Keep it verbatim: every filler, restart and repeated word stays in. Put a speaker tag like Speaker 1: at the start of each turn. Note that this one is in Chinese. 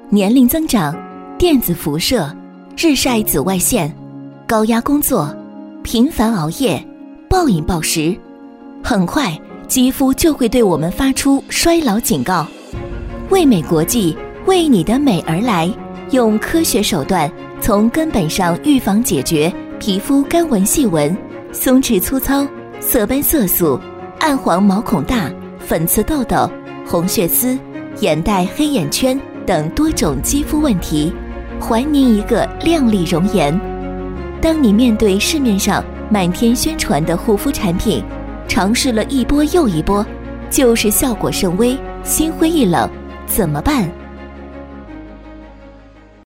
Speaker 1: 年龄增长、电子辐射、日晒紫外线、高压工作、频繁熬夜、暴饮暴食，很快肌肤就会对我们发出衰老警告。为美国际，为你的美而来，用科学手段从根本上预防解决皮肤干纹细纹、松弛粗糙、色斑色素、暗黄毛孔大、粉刺痘痘、红血丝、眼袋黑眼圈等多种肌肤问题，还您一个亮丽容颜。当你面对市面上满天宣传的护肤产品，尝试了一波又一波，就是效果甚微，心灰意冷，怎么办？